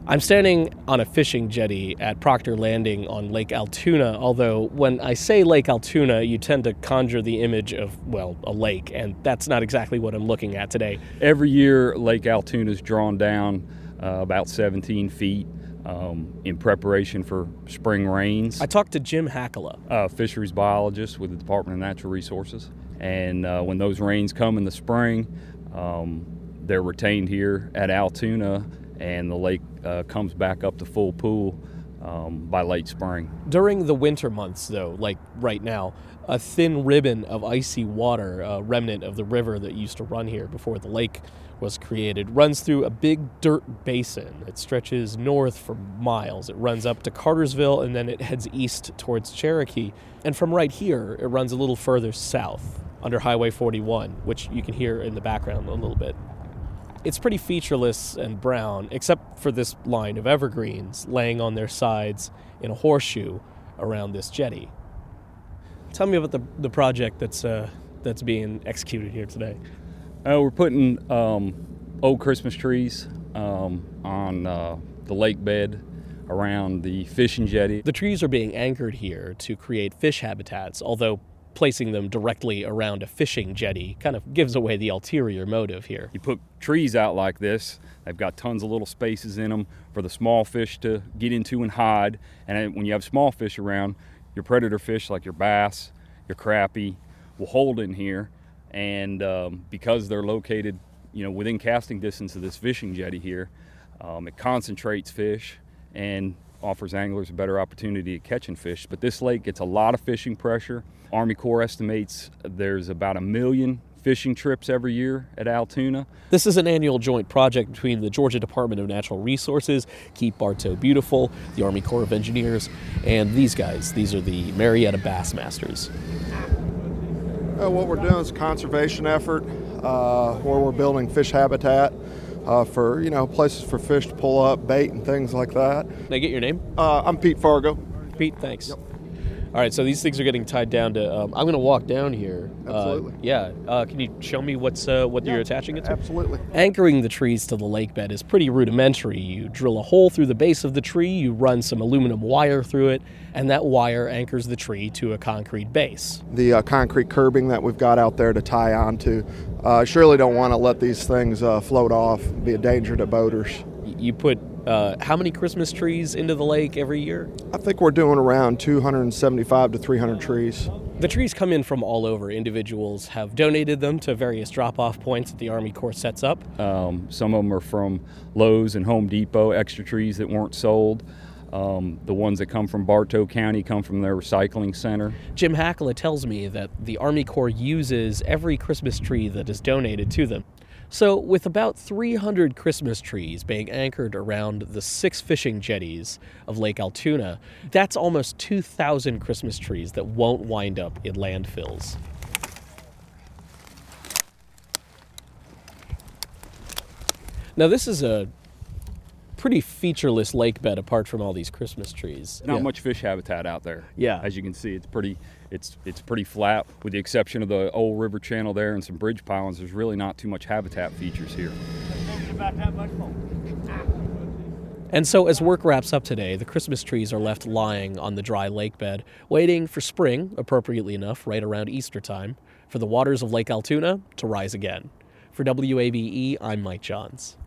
I'm standing on a fishing jetty at Proctor Landing on Lake Altoona, although when I say Lake Altoona, you tend to conjure the image of, well, a lake, and that's not exactly what I'm looking at today. Every year, Lake Altoona is drawn down about 17 feet in preparation for spring rains. I talked to Jim Hackala, a fisheries biologist with the Department of Natural Resources, and when those rains come in the spring, they're retained here at Altoona, and the lake comes back up to full pool by late spring. During the winter months, though, like right now, a thin ribbon of icy water, a remnant of the river that used to run here before the lake was created, runs through a big dirt basin. It stretches north for miles. It runs up to Cartersville, and then it heads east towards Cherokee. And from right here, it runs a little further south under Highway 41, which you can hear in the background a little bit. It's pretty featureless and brown, except for this line of evergreens laying on their sides in a horseshoe around this jetty. Tell me about the project that's being executed here today. We're putting old Christmas trees on the lake bed around the fishing jetty. The trees are being anchored here to create fish habitats, although placing them directly around a fishing jetty kind of gives away the ulterior motive here. You put trees out like this, they've got tons of little spaces in them for the small fish to get into and hide. And when you have small fish around, your predator fish like your bass, your crappie will hold in here. And because they're located, within casting distance of this fishing jetty here, it concentrates fish and offers anglers a better opportunity at catching fish. But this lake gets a lot of fishing pressure. Army Corps estimates there's about 1 million fishing trips every year at Altoona. This is an annual joint project between the Georgia Department of Natural Resources, Keep Bartow Beautiful, the Army Corps of Engineers, and these guys. These are the Marietta Bassmasters. What we're doing is a conservation effort where we're building fish habitat for places for fish to pull up, bait and things like that. Can I get your name? I'm Pete Fargo. Pete, thanks. Yep. All right, so these things are getting tied down to. I'm going to walk down here. Absolutely. Can you show me what you're attaching it to? Absolutely. Anchoring the trees to the lake bed is pretty rudimentary. You drill a hole through the base of the tree, you run some aluminum wire through it, and that wire anchors the tree to a concrete base. The concrete curbing that we've got out there to tie onto. Surely don't want to let these things float off, be a danger to boaters. You put how many Christmas trees into the lake every year? I think we're doing around 275 to 300 trees. The trees come in from all over. Individuals have donated them to various drop-off points that the Army Corps sets up. Some of them are from Lowe's and Home Depot, extra trees that weren't sold. The ones that come from Bartow County come from their recycling center. Jim Hackala tells me that the Army Corps uses every Christmas tree that is donated to them. So with about 300 Christmas trees being anchored around the 6 fishing jetties of Lake Altoona, that's almost 2,000 Christmas trees that won't wind up in landfills. Now this is a pretty featureless lake bed apart from all these Christmas trees. Not much fish habitat out there. Yeah. As you can see, it's pretty flat, with the exception of the old river channel there and some bridge pylons. There's really not too much habitat features here. And so as work wraps up today, the Christmas trees are left lying on the dry lake bed, waiting for spring, appropriately enough, right around Easter time, for the waters of Lake Altoona to rise again. For WABE, I'm Mike Johns.